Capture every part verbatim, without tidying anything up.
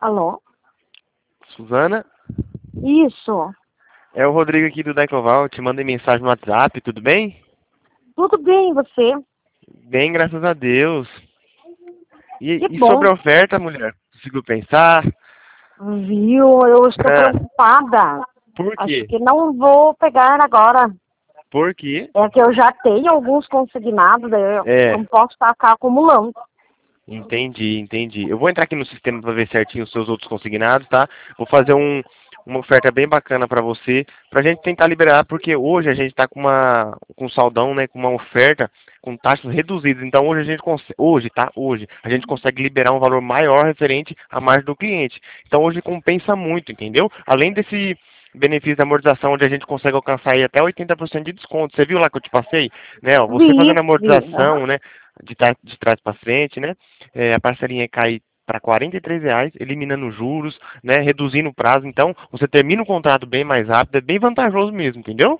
Alô? Suzana? Isso. É o Rodrigo aqui do Decoval. Te mandei mensagem no WhatsApp, tudo bem? Tudo bem, e você? Bem, graças a Deus. E, Que e bom. sobre a oferta, mulher? Conseguiu pensar? Viu? Eu estou Ah, preocupada. por Acho quê? que não vou pegar agora. Por quê? É que eu já tenho alguns consignados, daí eu É, não posso ficar acumulando. entendi, entendi. Eu vou entrar aqui no sistema para ver certinho os seus outros consignados, tá? Vou fazer um, uma oferta bem bacana para você, pra gente tentar liberar, porque hoje a gente tá com uma com um saldão, né, com uma oferta com taxas reduzidas. Então hoje a gente consegue, hoje, tá? Hoje a gente consegue liberar um valor maior referente à margem do cliente. Então hoje compensa muito, entendeu? Além desse benefício da amortização, onde a gente consegue alcançar aí até oitenta por cento de desconto. Você viu lá que eu te passei? Né, ó, você fazendo Vi, vi. amortização, Aham. né, de, trás- de trás para frente, né? É, a parcelinha cai para quarenta e três reais, eliminando juros, né, reduzindo o prazo. Então, você termina o contrato bem mais rápido, é bem vantajoso mesmo, entendeu?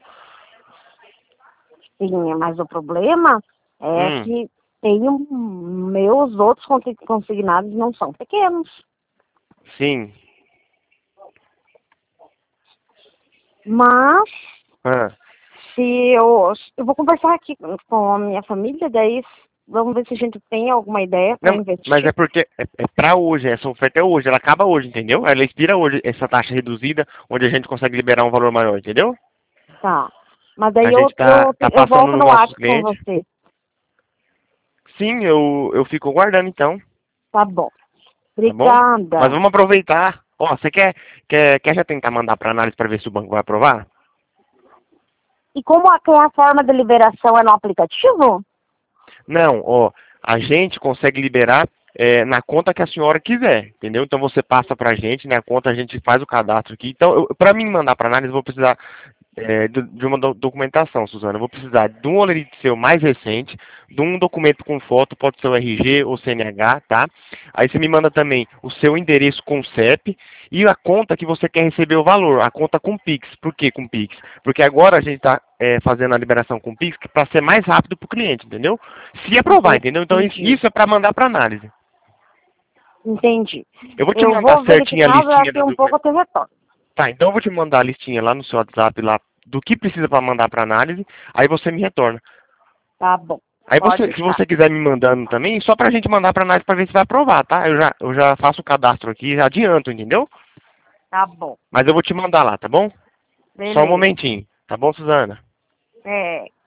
Sim, mas o problema é Hum, que tenho meus outros consi- consignados não são pequenos. sim. Mas Ah, se eu, eu vou conversar aqui com com a minha família, daí vamos ver se a gente tem alguma ideia para não, mas é investir. porque é, é para hoje, essa oferta é hoje, ela acaba hoje, entendeu? Ela expira hoje, essa taxa reduzida, onde a gente consegue liberar um valor maior, entendeu? Tá. Mas A daí eu, gente tá, eu, tá eu passando volto nos no nossos WhatsApp com clientes. você. Sim, eu, eu fico guardando então, Tá bom. tá bom? Mas Obrigada. vamos aproveitar. Ó, você quer, quer, quer já tentar mandar para análise para ver se o banco vai aprovar? E como a, que é a forma de liberação é no aplicativo? Não, ó, a gente consegue liberar é, na conta que a senhora quiser, entendeu? Então você passa pra gente, na conta a gente faz o cadastro aqui. Então, para mim mandar para análise, eu vou precisar é, do- de uma do- documentação, Suzana. Eu vou precisar de um olerite seu mais recente, de um documento com foto, pode ser o R G ou C N H, tá? Aí você me manda também o seu endereço com C E P e a conta que você quer receber o valor, a conta com Pix. Por que com Pix? Porque agora a gente está fazendo a liberação com Pix para ser mais rápido para o cliente, entendeu? Se aprovar, entendeu? Então isso, Entendi. isso é para mandar para análise. Entendi. Eu vou te Eu mandar vou certinho a verificar, listinha daqui do um pouco documento. eu te retorno. Tá, então eu vou te mandar a listinha lá no seu WhatsApp lá do que precisa para mandar para análise, aí você me retorna. Tá bom. Aí Pode você, se deixar. você quiser me mandando também, só pra gente mandar para análise para ver se vai aprovar, tá? Eu já, eu já faço o cadastro aqui, já adianto, entendeu? Tá bom. Mas eu vou te mandar lá, tá bom? Só um Beleza. momentinho, tá bom, Suzana? É.